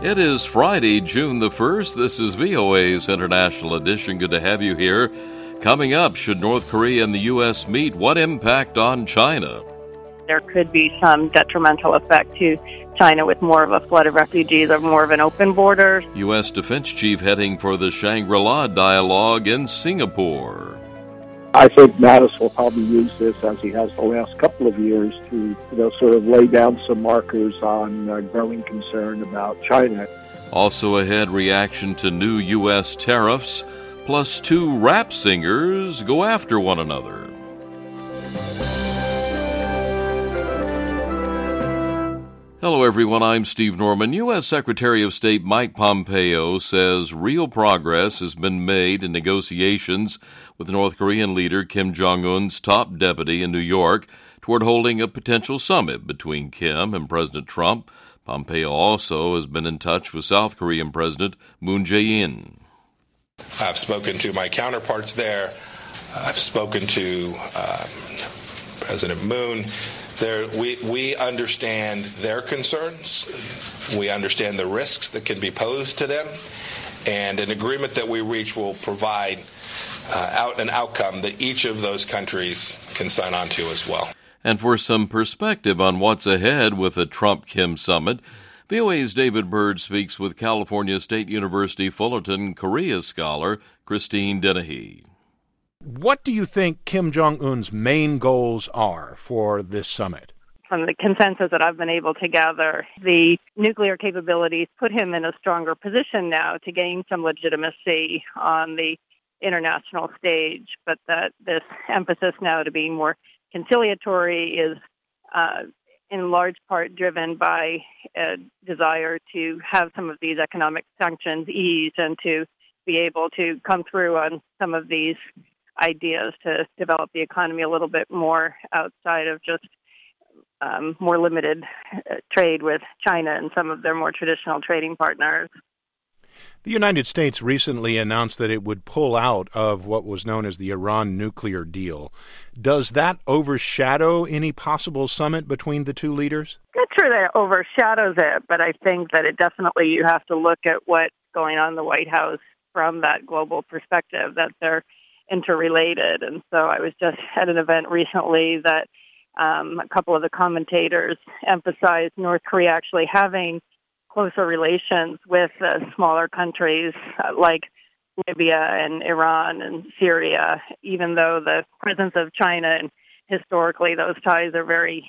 It is Friday, June the 1st. This is VOA's International Edition. Good to have you here. Coming up, should North Korea and the U.S. meet? What impact on China? There could be some detrimental effect to China with more of a flood of refugees or more of an open border. U.S. Defense Chief heading for the Shangri-La dialogue in Singapore. I think Mattis will probably use this, as he has the last couple of years, to sort of lay down some markers on growing concern about China. Also ahead, reaction to new U.S. tariffs, plus two rap singers go after one another. Hello, everyone. I'm Steve Norman. U.S. Secretary of State Mike Pompeo says real progress has been made in negotiations with North Korean leader Kim Jong-un's top deputy in New York toward holding a potential summit between Kim and President Trump. Pompeo also has been in touch with South Korean President Moon Jae-in. I've spoken to my counterparts there. I've spoken to President Moon. We understand their concerns. We understand the risks that can be posed to them. And an agreement that we reach will provide an outcome that each of those countries can sign on to as well. And for some perspective on what's ahead with the Trump-Kim summit, VOA's David Byrd speaks with California State University Fullerton Korea scholar Christine Dennehy. What do you think Kim Jong-un's main goals are for this summit? From the consensus that I've been able to gather, the nuclear capabilities put him in a stronger position now to gain some legitimacy on the international stage, but that this emphasis now to be more conciliatory is in large part driven by a desire to have some of these economic sanctions eased and to be able to come through on some of these ideas to develop the economy a little bit more outside of just more limited trade with China and some of their more traditional trading partners. The United States recently announced that it would pull out of what was known as the Iran nuclear deal. Does that overshadow any possible summit between the two leaders? I'm not sure that it overshadows it, but I think that it definitely, you have to look at what's going on in the White House from that global perspective, that they're interrelated. And so I was just at an event recently that a couple of the commentators emphasized North Korea actually having closer relations with smaller countries like Libya and Iran and Syria, even though the presence of China and historically those ties are very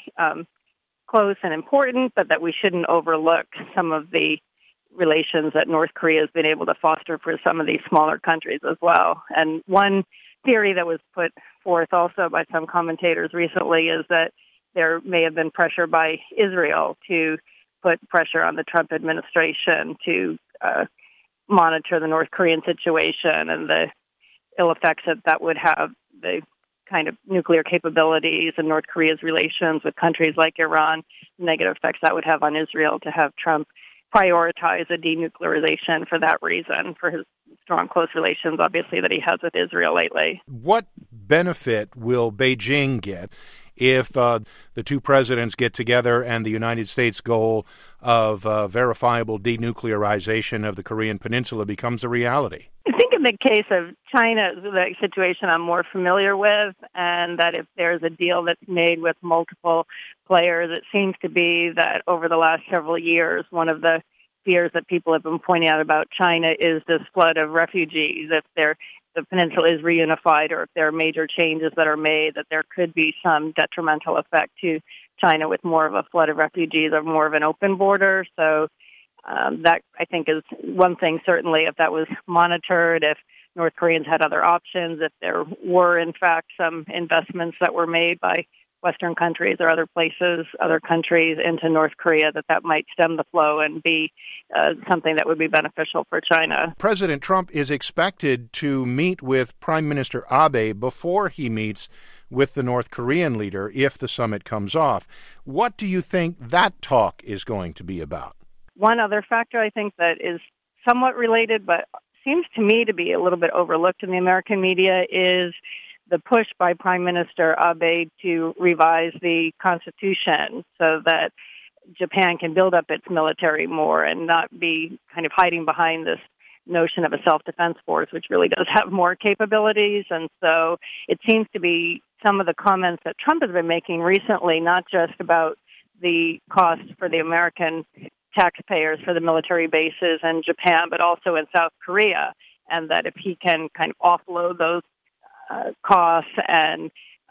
close and important, but that we shouldn't overlook some of the relations that North Korea has been able to foster for some of these smaller countries as well. And one theory that was put forth also by some commentators recently is that there may have been pressure by Israel to put pressure on the Trump administration to monitor the North Korean situation and the ill effects that would have, the kind of nuclear capabilities and North Korea's relations with countries like Iran, negative effects that would have on Israel to have Trump prioritize a denuclearization for that reason, for his strong, close relations, obviously, that he has with Israel lately. What benefit will Beijing get if the two presidents get together and the United States goal of verifiable denuclearization of the Korean Peninsula becomes a reality? I think in the case of China, the situation I'm more familiar with, and that if there's a deal that's made with multiple players, it seems to be that over the last several years, one of the fears that people have been pointing out about China is this flood of refugees. If the peninsula is reunified or if there are major changes that are made, that there could be some detrimental effect to China with more of a flood of refugees or more of an open border. So that, I think, is one thing, certainly, if that was monitored, if North Koreans had other options, if there were, in fact, some investments that were made by Western countries or other places, other countries into North Korea, that might stem the flow and be something that would be beneficial for China. President Trump is expected to meet with Prime Minister Abe before he meets with the North Korean leader if the summit comes off. What do you think that talk is going to be about? One other factor I think that is somewhat related, but seems to me to be a little bit overlooked in the American media, is the push by Prime Minister Abe to revise the Constitution so that Japan can build up its military more and not be kind of hiding behind this notion of a self-defense force, which really does have more capabilities. And so it seems to be some of the comments that Trump has been making recently, not just about the cost for the American taxpayers for the military bases in Japan, but also in South Korea, and that if he can kind of offload those costs and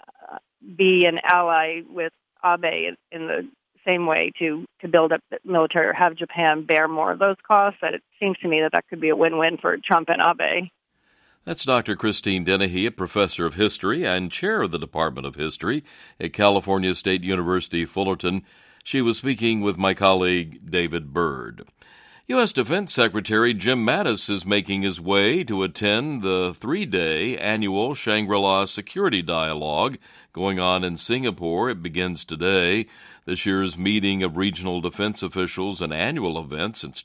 be an ally with Abe in the same way to build up the military or have Japan bear more of those costs, that it seems to me that could be a win-win for Trump and Abe. That's Dr. Christine Dennehy, a professor of history and chair of the Department of History at California State University, Fullerton. She was speaking with my colleague David Byrd. U.S. Defense Secretary Jim Mattis is making his way to attend the 3-day annual Shangri-La Security Dialogue going on in Singapore. It begins today. This year's meeting of regional defense officials, an annual event since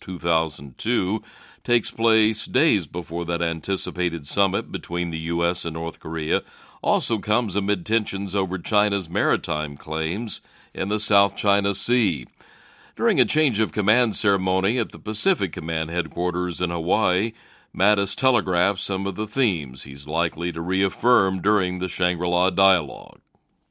2002, takes place days before that anticipated summit between the U.S. and North Korea. Also comes amid tensions over China's maritime claims in the South China Sea. During a change of command ceremony at the Pacific Command headquarters in Hawaii, Mattis telegraphed some of the themes he's likely to reaffirm during the Shangri-La Dialogue.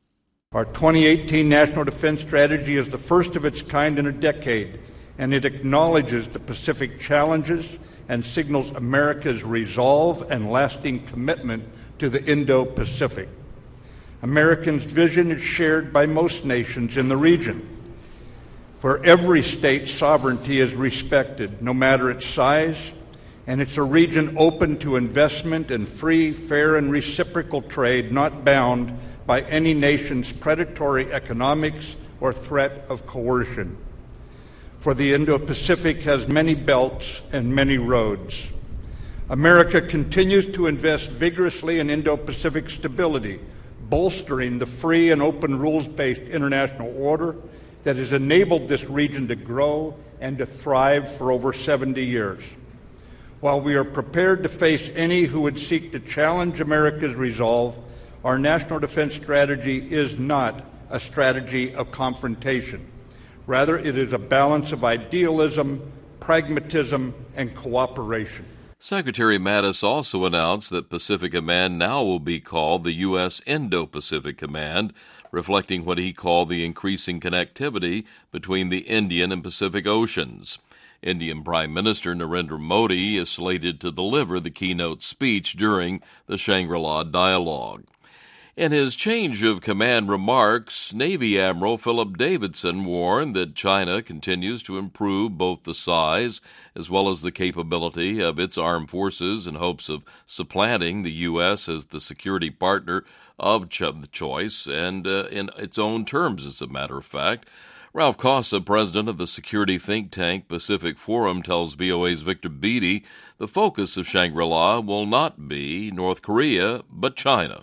Our 2018 National Defense Strategy is the first of its kind in a decade, and it acknowledges the Pacific challenges and signals America's resolve and lasting commitment to the Indo-Pacific. Americans' vision is shared by most nations in the region, where every state's sovereignty is respected, no matter its size, and it's a region open to investment and free, fair, and reciprocal trade, not bound by any nation's predatory economics or threat of coercion. For the Indo-Pacific has many belts and many roads. America continues to invest vigorously in Indo-Pacific stability, bolstering the free and open rules-based international order that has enabled this region to grow and to thrive for over 70 years. While we are prepared to face any who would seek to challenge America's resolve, our national defense strategy is not a strategy of confrontation. Rather, it is a balance of idealism, pragmatism, and cooperation. Secretary Mattis also announced that Pacific Command now will be called the U.S. Indo-Pacific Command, reflecting what he called the increasing connectivity between the Indian and Pacific Oceans. Indian Prime Minister Narendra Modi is slated to deliver the keynote speech during the Shangri-La Dialogue. In his change of command remarks, Navy Admiral Philip Davidson warned that China continues to improve both the size as well as the capability of its armed forces in hopes of supplanting the U.S. as the security partner of choice and in its own terms, as a matter of fact. Ralph Cossa, president of the security think tank Pacific Forum, tells VOA's Victor Beattie the focus of Shangri-La will not be North Korea, but China.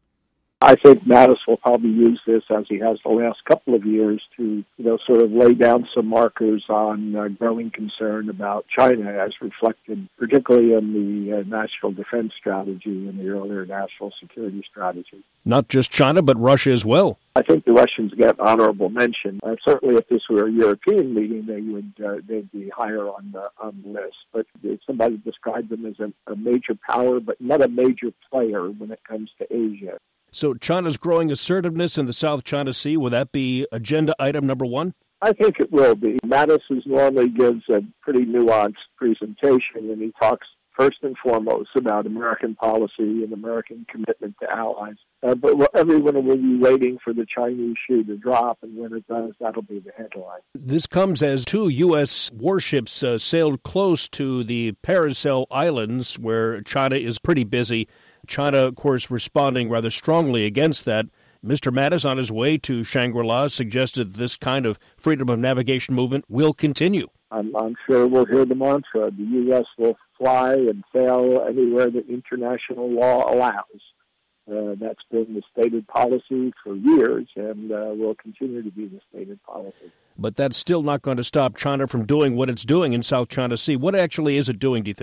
I think Mattis will probably use this, as he has the last couple of years, to sort of lay down some markers on growing concern about China, as reflected particularly in the National Defense Strategy and the earlier National Security Strategy. Not just China, but Russia as well. I think the Russians get honorable mention. Certainly, if this were a European meeting, they'd be higher on the list. But somebody described them as a major power, but not a major player when it comes to Asia. So China's growing assertiveness in the South China Sea, will that be agenda item number one? I think it will be. Mattis normally gives a pretty nuanced presentation, and he talks first and foremost about American policy and American commitment to allies. But everyone will be waiting for the Chinese shoe to drop, and when it does, that'll be the headline. This comes as 2 U.S. warships sailed close to the Paracel Islands, where China is pretty busy. China, of course, responding rather strongly against that. Mr. Mattis, on his way to Shangri-La, suggested this kind of freedom of navigation movement will continue. I'm sure we'll hear the mantra. The U.S. will fly and sail anywhere that international law allows. That's been the stated policy for years and will continue to be the stated policy. But that's still not going to stop China from doing what it's doing in South China Sea. What actually is it doing, do you think?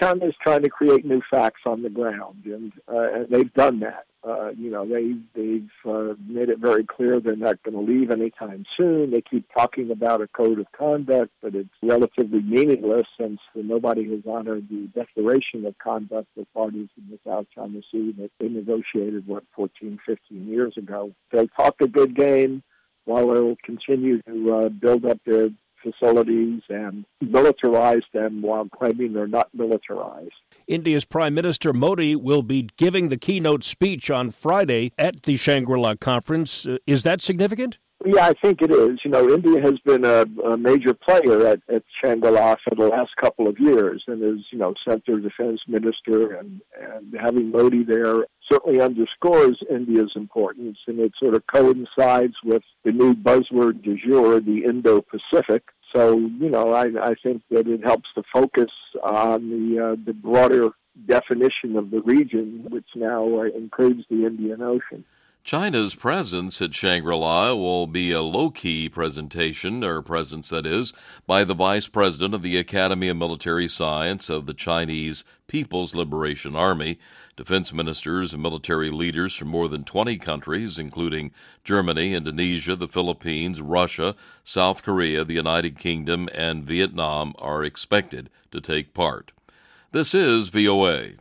China is trying to create new facts on the ground, and they've done that. They've made it very clear they're not going to leave anytime soon. They keep talking about a code of conduct, but it's relatively meaningless since nobody has honored the declaration of conduct of parties in the South China Sea that they negotiated, 14, 15 years ago. They'll talk a good game while they'll continue to build up their facilities and militarize them while claiming they're not militarized. India's Prime Minister Modi will be giving the keynote speech on Friday at the Shangri-La conference. Is that significant? Yeah, I think it is. India has been a major player at Shangri-La for the last couple of years and is, sent their defense minister, and having Modi there certainly underscores India's importance, and it sort of coincides with the new buzzword du jour, the Indo-Pacific. So, I think that it helps to focus on the broader definition of the region, which now includes the Indian Ocean. China's presence at Shangri-La will be a low-key presence that is, by the Vice President of the Academy of Military Science of the Chinese People's Liberation Army. Defense ministers and military leaders from more than 20 countries, including Germany, Indonesia, the Philippines, Russia, South Korea, the United Kingdom, and Vietnam, are expected to take part. This is VOA.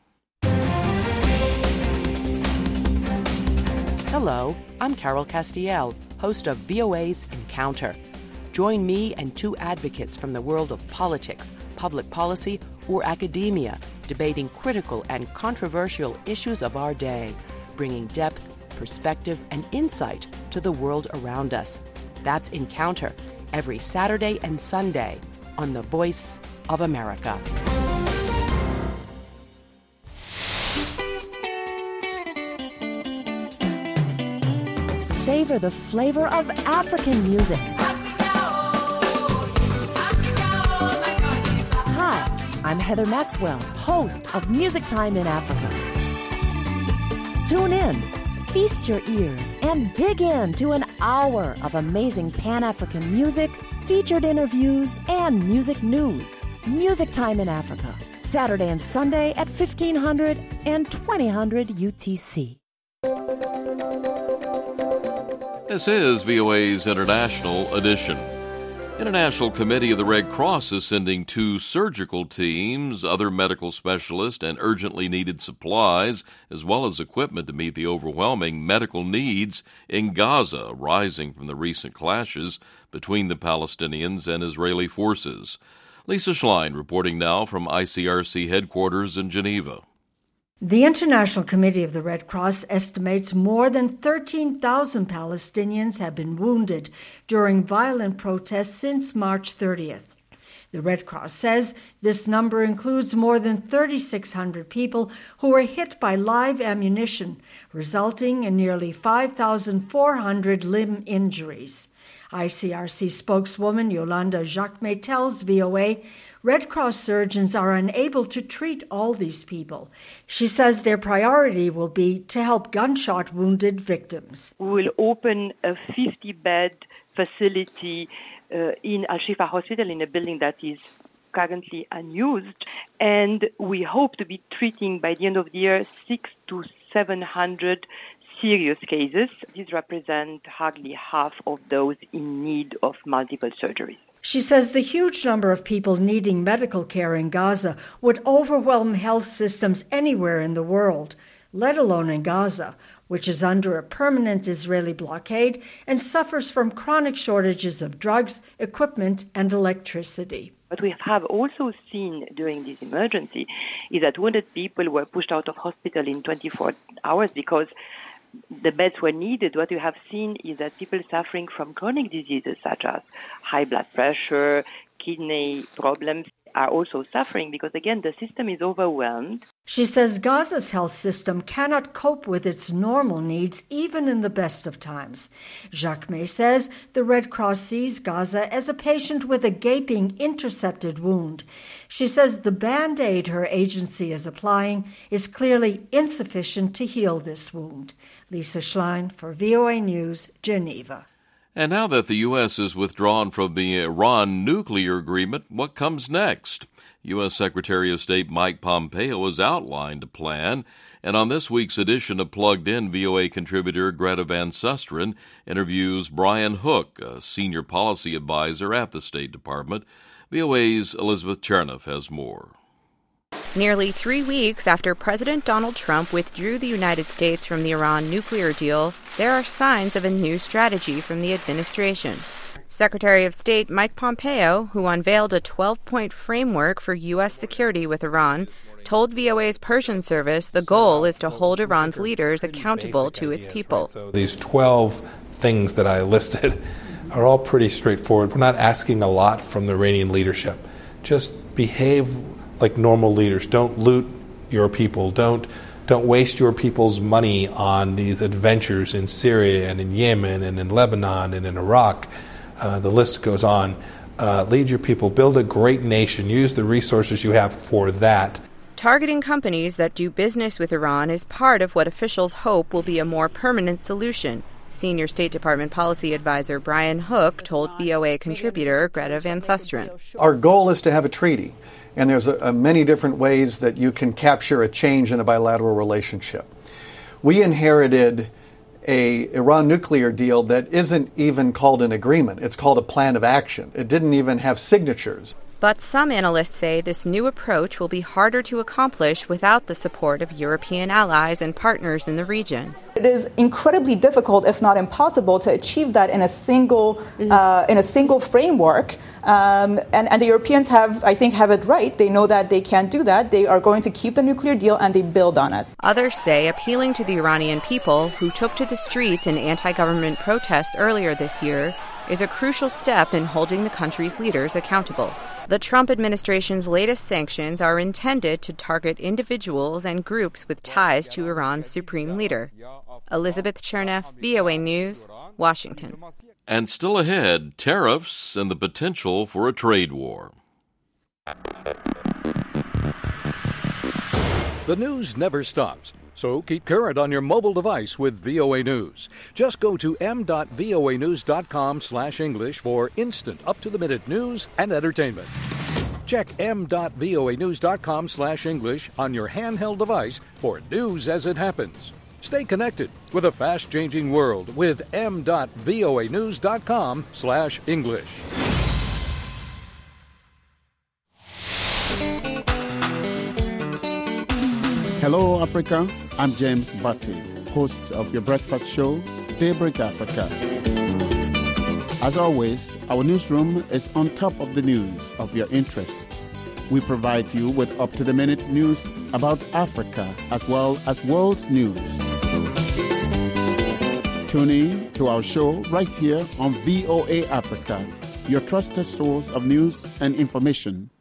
Hello, I'm Carol Castiel, host of VOA's Encounter. Join me and two advocates from the world of politics, public policy, or academia, debating critical and controversial issues of our day, bringing depth, perspective, and insight to the world around us. That's Encounter, every Saturday and Sunday on The Voice of America. Savor the flavor of African music. Hi, I'm Heather Maxwell, host of Music Time in Africa. Tune in, feast your ears, and dig into an hour of amazing Pan-African music, featured interviews, and music news. Music Time in Africa, Saturday and Sunday at 1500 and 2000 UTC. This is VOA's International Edition. International Committee of the Red Cross is sending 2 surgical teams, other medical specialists, and urgently needed supplies, as well as equipment to meet the overwhelming medical needs in Gaza, rising from the recent clashes between the Palestinians and Israeli forces. Lisa Schlein reporting now from ICRC headquarters in Geneva. The International Committee of the Red Cross estimates more than 13,000 Palestinians have been wounded during violent protests since March 30th. The Red Cross says this number includes more than 3,600 people who were hit by live ammunition, resulting in nearly 5,400 limb injuries. ICRC spokeswoman Yolanda Jacquemet tells VOA Red Cross surgeons are unable to treat all these people. She says their priority will be to help gunshot-wounded victims. We will open a 50-bed facility in Al-Shifa Hospital in a building that is currently unused, and we hope to be treating by the end of the year 600 to 700 serious cases. These represent hardly half of those in need of multiple surgeries. She says the huge number of people needing medical care in Gaza would overwhelm health systems anywhere in the world, let alone in Gaza, which is under a permanent Israeli blockade and suffers from chronic shortages of drugs, equipment, and electricity. What we have also seen during this emergency is that wounded people were pushed out of hospital in 24 hours because the beds were needed. What you have seen is that people suffering from chronic diseases such as high blood pressure, kidney problems are also suffering because, again, the system is overwhelmed. She says Gaza's health system cannot cope with its normal needs even in the best of times. Jacquemet says the Red Cross sees Gaza as a patient with a gaping intercepted wound. She says the Band-Aid her agency is applying is clearly insufficient to heal this wound. Lisa Schlein for VOA News, Geneva. And now that the U.S. is withdrawn from the Iran nuclear agreement, what comes next? U.S. Secretary of State Mike Pompeo has outlined a plan, and on this week's edition of Plugged In, VOA contributor Greta Van Susteren interviews Brian Hook, a senior policy advisor at the State Department. VOA's Elizabeth Chernoff has more. Nearly 3 weeks after President Donald Trump withdrew the United States from the Iran nuclear deal, there are signs of a new strategy from the administration. Secretary of State Mike Pompeo, who unveiled a 12-point framework for U.S. security with Iran, told VOA's Persian service the goal is to hold Iran's leaders accountable to its people. Right? So these 12 things that I listed are all pretty straightforward. We're not asking a lot from the Iranian leadership. Just behave like normal leaders. Don't loot your people. Don't waste your people's money on these adventures in Syria and in Yemen and in Lebanon and in Iraq. The list goes on. Lead your people. Build a great nation. Use the resources you have for that. Targeting companies that do business with Iran is part of what officials hope will be a more permanent solution. Senior State Department policy advisor Brian Hook told VOA contributor Greta Van Susteren. Our goal is to have a treaty, and there's many different ways that you can capture a change in a bilateral relationship. We inherited a Iran nuclear deal that isn't even called an agreement. It's called a plan of action. It didn't even have signatures. But some analysts say this new approach will be harder to accomplish without the support of European allies and partners in the region. It is incredibly difficult, if not impossible, to achieve that in a single framework. And the Europeans have it right. They know that they can't do that. They are going to keep the nuclear deal and they build on it. Others say appealing to the Iranian people who took to the streets in anti-government protests earlier this year is a crucial step in holding the country's leaders accountable. The Trump administration's latest sanctions are intended to target individuals and groups with ties to Iran's supreme leader. Elizabeth Chernoff, VOA News, Washington. And still ahead, tariffs and the potential for a trade war. The news never stops, so keep current on your mobile device with VOA News. Just go to m.voanews.com/English for instant, up-to-the-minute news and entertainment. Check m.voanews.com/English on your handheld device for news as it happens. Stay connected with a fast-changing world with m.voanews.com/English. Hello, Africa. I'm James Batty, host of your breakfast show, Daybreak Africa. As always, our newsroom is on top of the news of your interest. We provide you with up-to-the-minute news about Africa as well as world news. Tune in to our show right here on VOA Africa, your trusted source of news and information.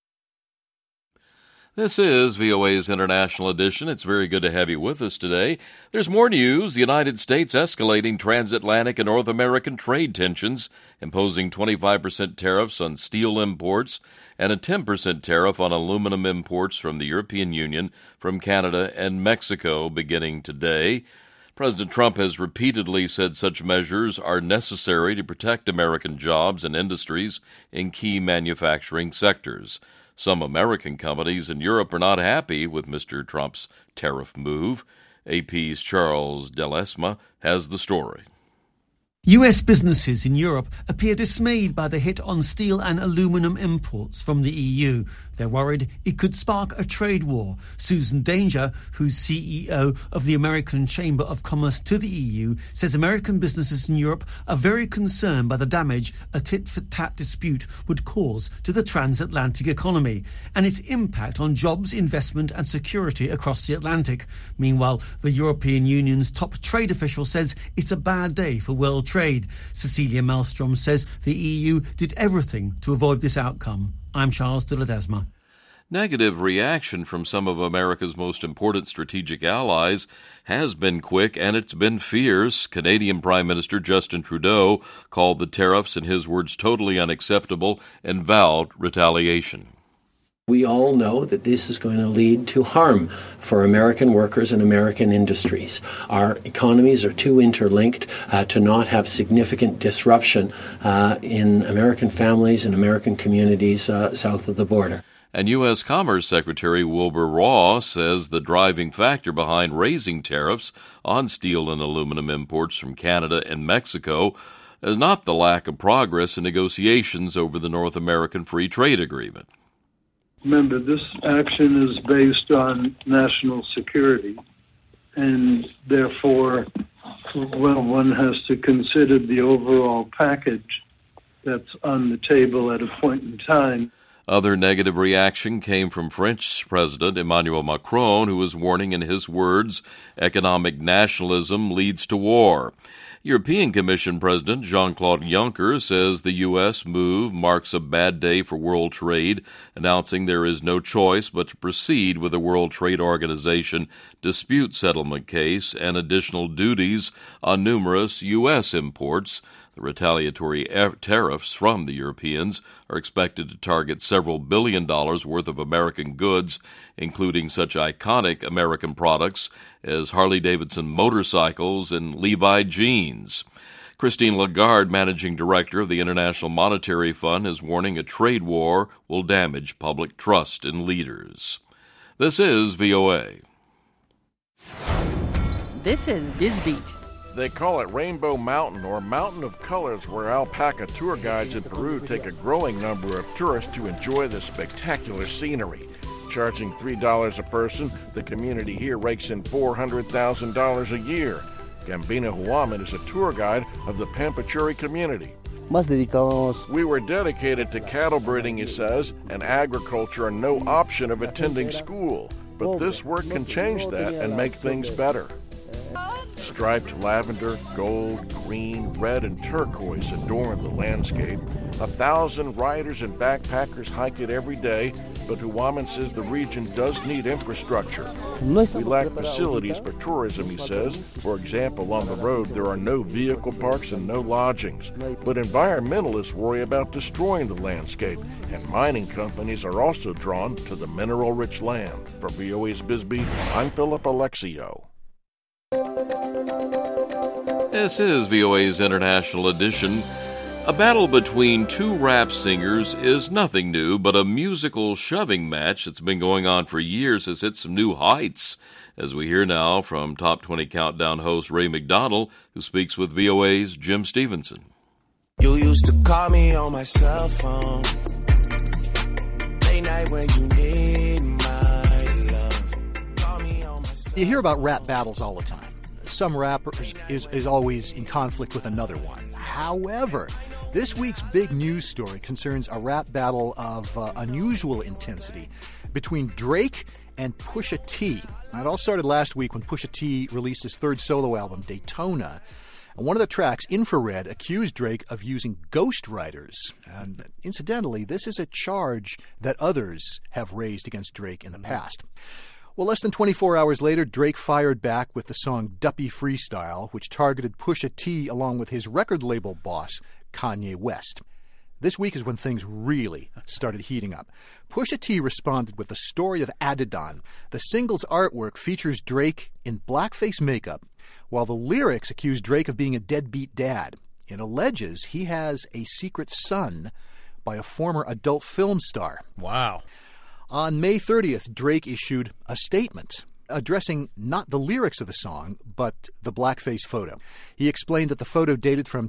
This is VOA's International Edition. It's very good to have you with us today. There's more news. The United States escalating transatlantic and North American trade tensions, imposing 25% tariffs on steel imports and a 10% tariff on aluminum imports from the European Union, from Canada and Mexico beginning today. President Trump has repeatedly said such measures are necessary to protect American jobs and industries in key manufacturing sectors. Some American companies in Europe are not happy with Mr. Trump's tariff move. AP's Charles Delesma has the story. U.S. businesses in Europe appear dismayed by the hit on steel and aluminum imports from the EU. They're worried it could spark a trade war. Susan Danger, who's CEO of the American Chamber of Commerce to the EU, says American businesses in Europe are very concerned by the damage a tit-for-tat dispute would cause to the transatlantic economy and its impact on jobs, investment and security across the Atlantic. Meanwhile, the European Union's top trade official says it's a bad day for world trade. Cecilia Malmström says the EU did everything to avoid this outcome. I'm Charles de Ledesma. Negative reaction from some of America's most important strategic allies has been quick and it's been fierce. Canadian Prime Minister Justin Trudeau called the tariffs, in his words, totally unacceptable and vowed retaliation. We all know that this is going to lead to harm for American workers and American industries. Our economies are too interlinked to not have significant disruption in American families and American communities south of the border. And U.S. Commerce Secretary Wilbur Ross says the driving factor behind raising tariffs on steel and aluminum imports from Canada and Mexico is not the lack of progress in negotiations over the North American Free Trade Agreement. Remember, this action is based on national security, and therefore, one has to consider the overall package that's on the table at a point in time. Other negative reaction came from French President Emmanuel Macron, who was warning in his words, economic nationalism leads to war. European Commission President Jean-Claude Juncker says the U.S. move marks a bad day for world trade, announcing there is no choice but to proceed with the World Trade Organization dispute settlement case and additional duties on numerous U.S. imports. The retaliatory tariffs from the Europeans are expected to target several $1 billion worth of American goods, including such iconic American products as Harley-Davidson motorcycles and Levi jeans. Christine Lagarde, managing director of the International Monetary Fund, is warning a trade war will damage public trust in leaders. This is VOA. This is BizBeat. They call it Rainbow Mountain or Mountain of Colors, where alpaca tour guides in Peru take a growing number of tourists to enjoy the spectacular scenery. Charging $3 a person, the community here rakes in $400,000 a year. Gambino Huaman is a tour guide of the Pampachuri community. We were dedicated to cattle breeding, he says, and agriculture and no option of attending school. But this work can change that and make things better. Striped lavender, gold, green, red, and turquoise adorn the landscape. 1,000 riders and backpackers hike it every day, but Huaman says the region does need infrastructure. We lack facilities for tourism, he says. For example, on the road there are no vehicle parks and no lodgings. But environmentalists worry about destroying the landscape, and mining companies are also drawn to the mineral-rich land. For VOA's BizBeat, I'm Philip Alexio. This is VOA's International Edition. A battle between two rap singers is nothing new, but a musical shoving match that's been going on for years has hit some new heights, as we hear now from Top 20 Countdown host Ray McDonald, who speaks with VOA's Jim Stevenson. You used to call me on my cell phone, late night when you need my love. Call me on my cell phone. You hear about rap battles all the time. Some rapper is always in conflict with another one. However, this week's big news story concerns a rap battle of unusual intensity between Drake and Pusha T. Now, it all started last week when Pusha T released his third solo album, Daytona. And one of the tracks, Infrared, accused Drake of using ghostwriters. And incidentally, this is a charge that others have raised against Drake in the past. Well, less than 24 hours later, Drake fired back with the song Duppy Freestyle, which targeted Pusha T along with his record label boss, Kanye West. This week is when things really started heating up. Pusha T responded with the story of Adidon. The single's artwork features Drake in blackface makeup, while the lyrics accuse Drake of being a deadbeat dad. It alleges he has a secret son by a former adult film star. Wow. On May 30th, Drake issued a statement addressing not the lyrics of the song, but the blackface photo. He explained that the photo dated from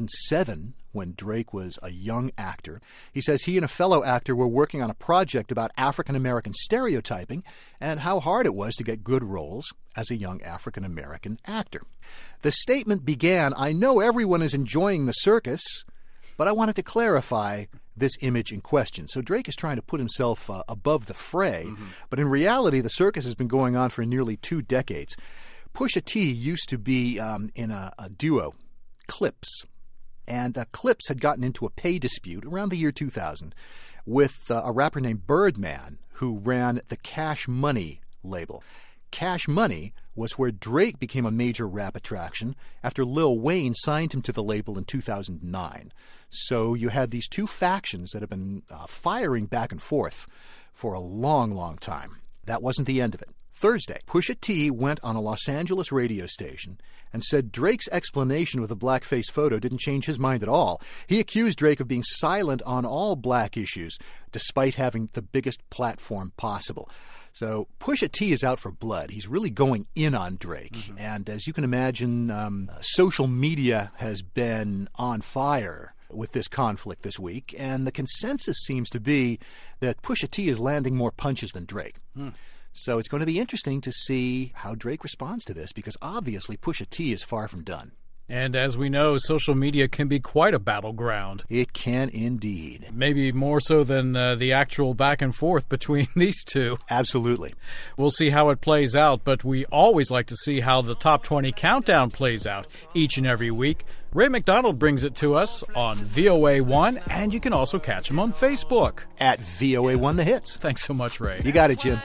2007, when Drake was a young actor. He says he and a fellow actor were working on a project about African-American stereotyping and how hard it was to get good roles as a young African-American actor. The statement began, "I know everyone is enjoying the circus, but I wanted to clarify this image in question." So Drake is trying to put himself above the fray, but in reality, the circus has been going on for nearly 2 decades. Pusha T used to be in a duo, Clips, and Clips had gotten into a pay dispute around the year 2000 with a rapper named Birdman, who ran the Cash Money label. Cash Money was where Drake became a major rap attraction after Lil Wayne signed him to the label in 2009. So you had these two factions that have been firing back and forth for a long, long time. That wasn't the end of it. Thursday, Pusha T went on a Los Angeles radio station and said Drake's explanation with a blackface photo didn't change his mind at all. He accused Drake of being silent on all black issues, despite having the biggest platform possible. So Pusha T is out for blood. He's really going in on Drake. Mm-hmm. And as you can imagine, social media has been on fire with this conflict this week. And the consensus seems to be that Pusha T is landing more punches than Drake. So it's going to be interesting to see how Drake responds to this, because obviously Pusha T is far from done. And as we know, social media can be quite a battleground. It can indeed. Maybe more so than the actual back and forth between these two. Absolutely. We'll see how it plays out, but we always like to see how the Top 20 Countdown plays out each and every week. Ray McDonald brings it to us on VOA1, and you can also catch him on Facebook. At VOA1 The Hits. Thanks so much, Ray. You got it, Jim.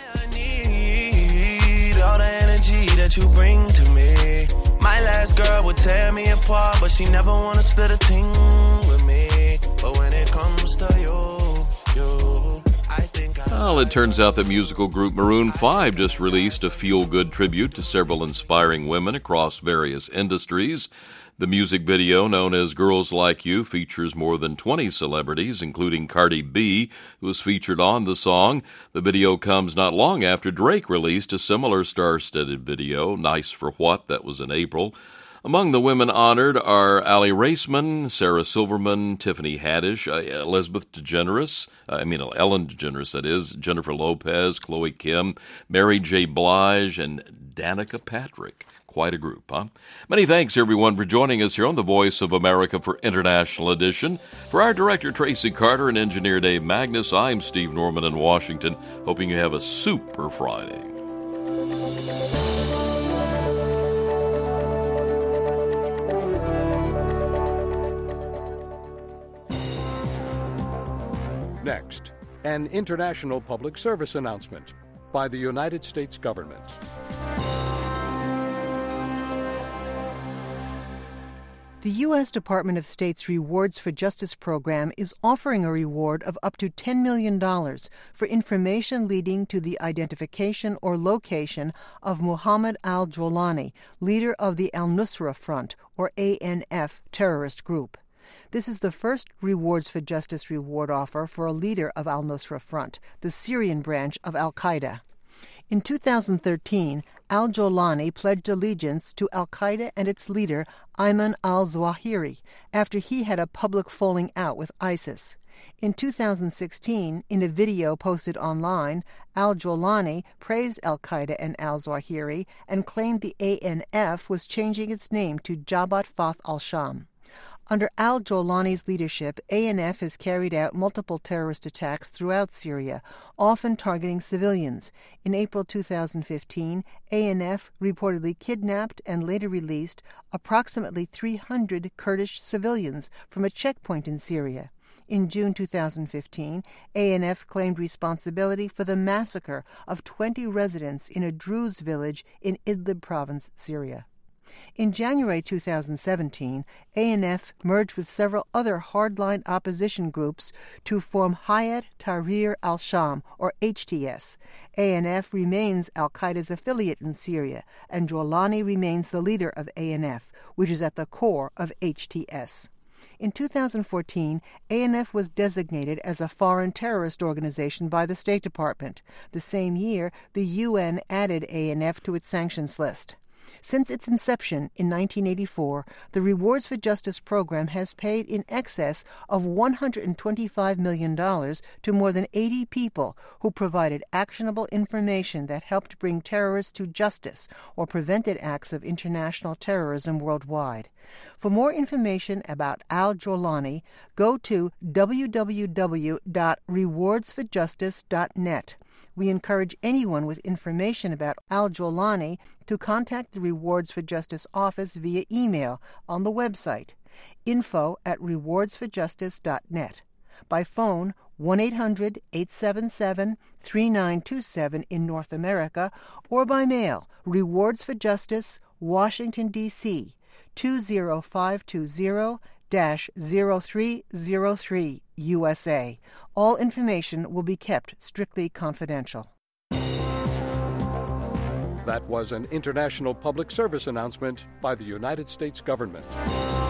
All the energy that you bring to me. My last girl would tear me apart, but she never wanna split a thing with me. But when it comes to you, I think Well, it turns out that musical group Maroon 5 just released a feel-good tribute to several inspiring women across various industries. The music video, known as Girls Like You, features more than 20 celebrities, including Cardi B, who was featured on the song. The video comes not long after Drake released a similar star-studded video, Nice for What, that was in April. Among the women honored are Ali Raceman, Sarah Silverman, Tiffany Haddish, Ellen DeGeneres, that is, Jennifer Lopez, Chloe Kim, Mary J. Blige, and Danica Patrick. Quite a group, huh? Many thanks, everyone, for joining us here on the Voice of America for International Edition. For our director, Tracy Carter, and engineer Dave Magnus, I'm Steve Norman in Washington, hoping you have a super Friday. Next, an international public service announcement by the United States government. The U.S. Department of State's Rewards for Justice program is offering a reward of up to $10 million for information leading to the identification or location of Muhammad al-Jawlani, leader of the Al-Nusra Front, or ANF, terrorist group. This is the first Rewards for Justice reward offer for a leader of Al-Nusra Front, the Syrian branch of al-Qaeda. In 2013, al-Jawlani pledged allegiance to al-Qaeda and its leader, Ayman al-Zawahiri, after he had a public falling out with ISIS. In 2016, in a video posted online, al-Jawlani praised al-Qaeda and al-Zawahiri and claimed the ANF was changing its name to Jabhat Fath al-Sham. Under al-Jawlani's leadership, ANF has carried out multiple terrorist attacks throughout Syria, often targeting civilians. In April 2015, ANF reportedly kidnapped and later released approximately 300 Kurdish civilians from a checkpoint in Syria. In June 2015, ANF claimed responsibility for the massacre of 20 residents in a Druze village in Idlib province, Syria. In January 2017, ANF merged with several other hardline opposition groups to form Hayat Tahrir al-Sham, or HTS. ANF remains al-Qaeda's affiliate in Syria, and Jawlani remains the leader of ANF, which is at the core of HTS. In 2014, ANF was designated as a foreign terrorist organization by the State Department. The same year, the UN added ANF to its sanctions list. Since its inception in 1984, the Rewards for Justice program has paid in excess of $125 million to more than 80 people who provided actionable information that helped bring terrorists to justice or prevented acts of international terrorism worldwide. For more information about al-Jawlani, go to www.rewardsforjustice.net. We encourage anyone with information about al-Jawlani to contact the Rewards for Justice office via email on the website, info@rewardsforjustice.net, by phone 1-800-877-3927 in North America, or by mail, Rewards for Justice, Washington, D.C., 20520, 0303 USA. All information will be kept strictly confidential. That was an international public service announcement by the United States government.